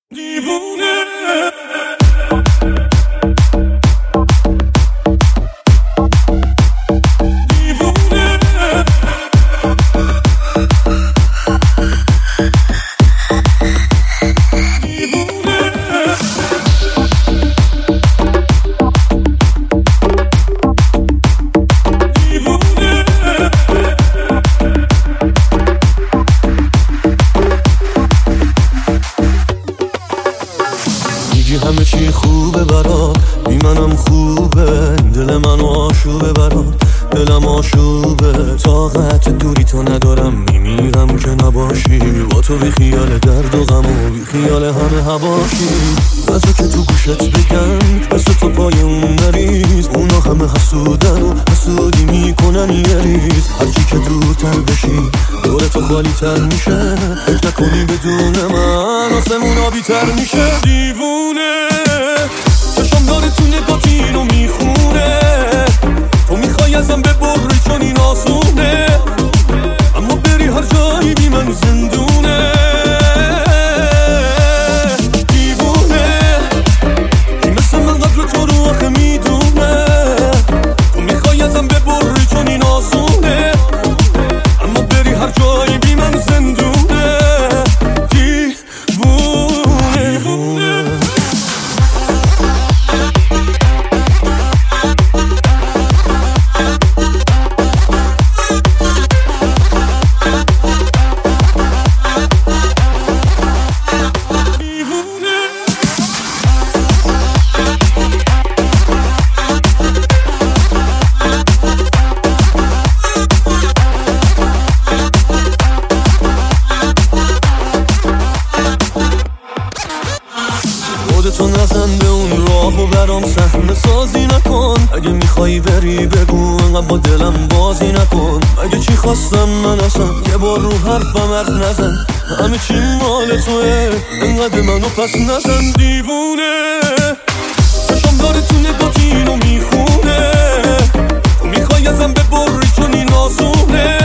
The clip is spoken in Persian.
دیوونه همه چی خوبه برات، بی منم خوبه، دل منو آشوبه برات، دلم آشوبه، طاقت دوری تو ندارم، میمیرم که نباشی، با تو بی خیال درد و غم و بی خیال همه هواشی. بذار که تو گوشت بگم مثل تو پای اون نریز، اونا همه حسودن و حسودی میکنن یه ریز، هرچی که دورتر بشی دور تو خالی تر میشه، فکر نکنی بدون من آسمون آبی تر میشه. دیوونه چشم داره تو نگاهت اینو میخونه، تو میخوای ازم ببری چون این آسونه، اما بری هر جایی بی من زندونه. دیوونه کی مثل من قدر تو رو آخه میدونه، تو میخوای ازم ببری چون این آسونه، اما بری هر جایی بی من زندونه. خودتو نزن به اون راهو برام صحنه سازی نکن، اگه میخوایی بری بگو انقدر با دلم بازی نکن. اگه چی خواستم من اصلا یه بار رو حرفم حرف نزن، همه چی مال توه انقدر منو پس نزن. دیوونه چشم داره تو نگاهت اینو میخونه، تو میخوای ازم ببری چون این آسونه،